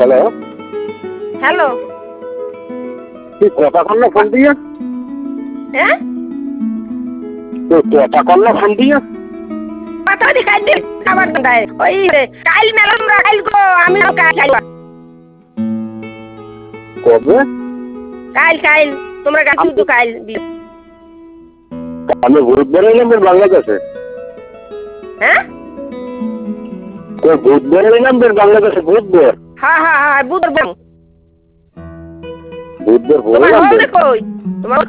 Hello, hello. তুই কথা কর না ফোন দিয়ে? হ্যাঁ, তুই কথা কর না ফোন দিয়ে? কথা দি খাই দি খাবার দায় ওই কাল মেলা তোমরা কাল গো আমি কাল খাইবা কবে? কাল কাল তোমরা কাল শুধু কাল আমি বুধবার এলাম বাংলাদেশে। হ্যাঁ, বুধবার এলাম বাংলাদেশে, বুধবার। হ্যাঁ হ্যাঁ হ্যাঁ বুধবার বুধবার তোমার বললাম হবে কই তোমার